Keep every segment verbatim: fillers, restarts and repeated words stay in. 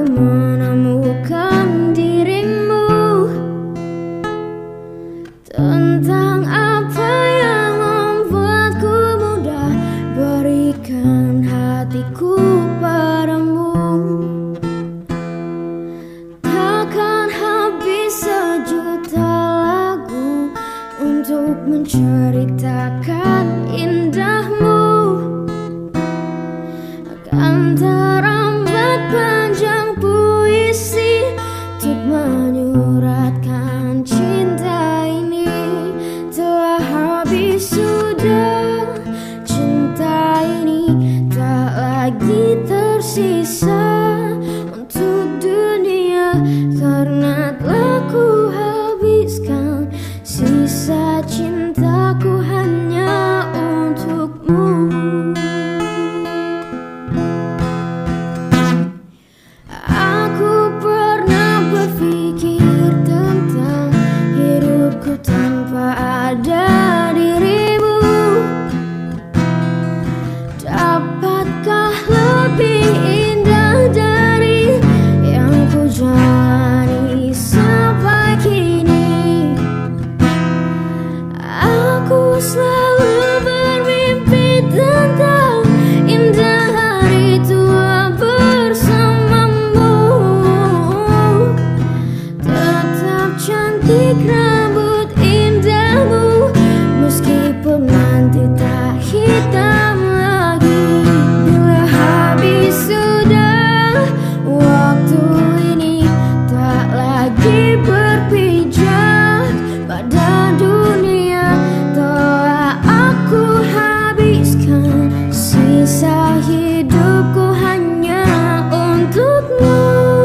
menemukan dirimu, tentang apa yang membuatku mudah berikan hatiku padamu. Takkan habis sejuta lagu untuk menceritakan indahmu. Akan terambat panjang puisi untuk menyuratkan cinta ini. Telah habis sudah cinta ini, tak lagi tersisa untuk dunia, karena telah ku habiskan sisa cintaku hanya untukmu. Ada dirimu, dapatkah lebih indah dari yang ku jalani sampai kini? Aku selalu bermimpi tentang indah hari tua bersamamu. Tetap cantik rambut indahmu, meskipun nanti tak hitam lagi. Bila habis sudah waktu ini, tak lagi berpijak pada dunia, telah aku habiskan sisa hidupku hanya untukmu.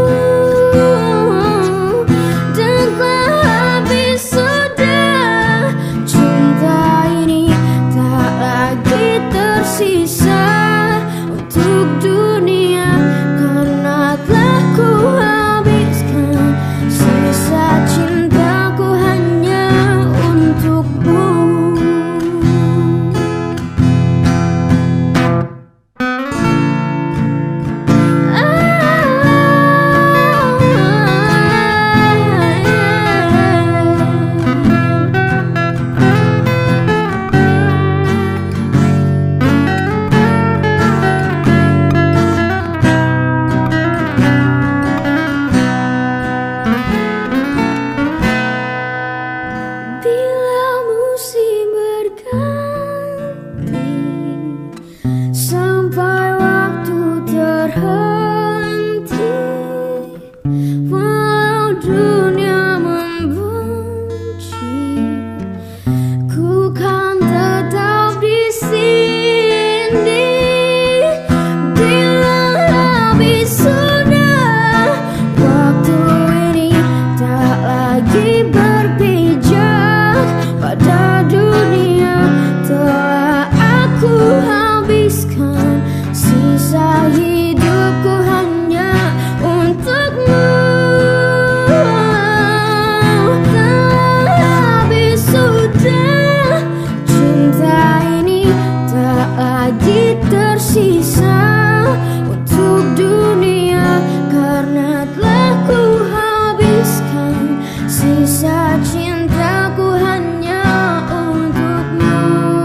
Sisa untuk dunia, karena telah ku habiskan sisa cintaku hanya untukmu. Sisa hidupku hanya untukmu. Telah habis sudah cinta ini, tak lagi tersisa untuk dunia, karena telah ku habiskan sisa cintaku hanya untukmu.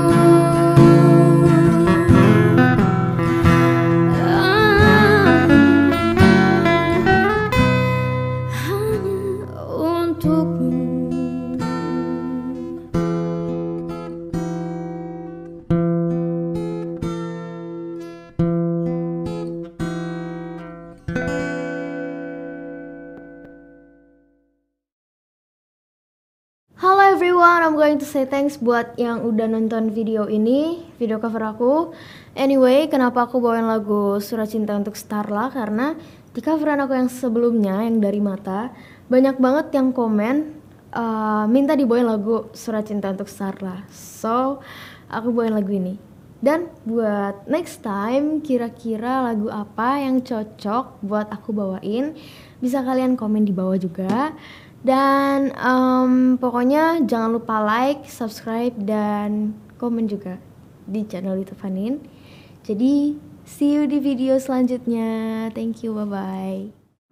Halo everyone, I'm going to say thanks buat yang udah nonton video ini, video cover aku. Anyway, kenapa aku bawain lagu Surat Cinta Untuk Starla? Karena di coveran aku yang sebelumnya, yang dari Mata, banyak banget yang komen uh, minta dibawain lagu Surat Cinta Untuk Starla. So, aku bawain lagu ini. Dan buat next time, kira-kira lagu apa yang cocok buat aku bawain, bisa kalian komen di bawah juga. Dan um, pokoknya jangan lupa like, subscribe, dan komen juga di channel YouTube Fanin. Jadi see you di video selanjutnya. Thank you, bye-bye.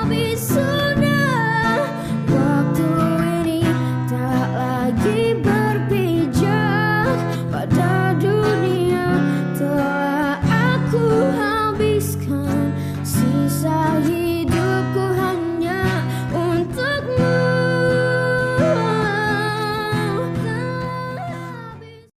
bisa